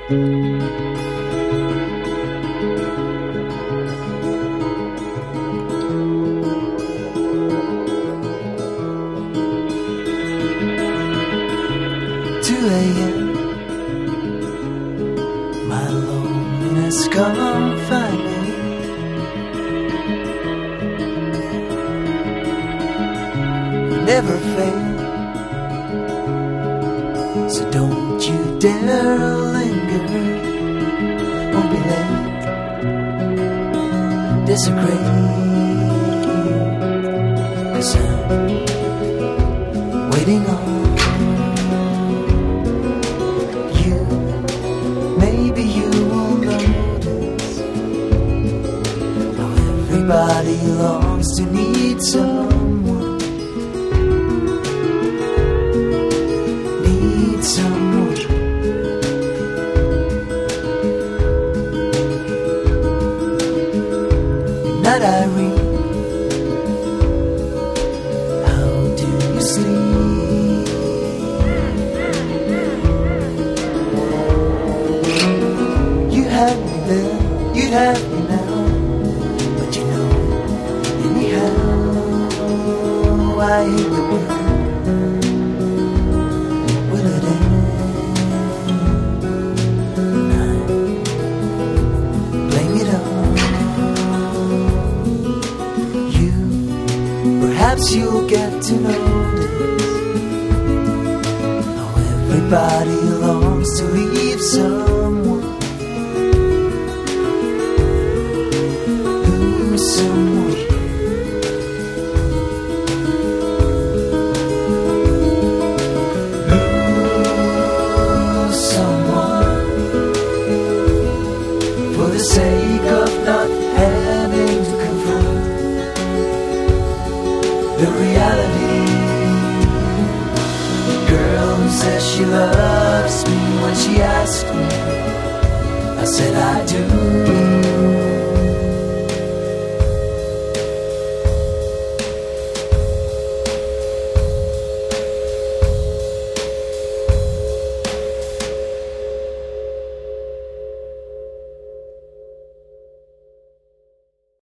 My loneliness come find me. Never fail, so don't you dare linger. Won't be late, desecrate, 'cause I'm waiting on you. Maybe you will notice how everybody longs to need someone. Need someone. Not Irene, how do you sleep? You had me then, you'd have me now, but you know, anyhow, I hate the word. Will it end? Blame it on you. Perhaps you'll get to notice how everybody longs to leave someone. Who's someone? Who's someone? For the sake of not having to confront the reality. Girl who says she loves me when she asked me, I said I do.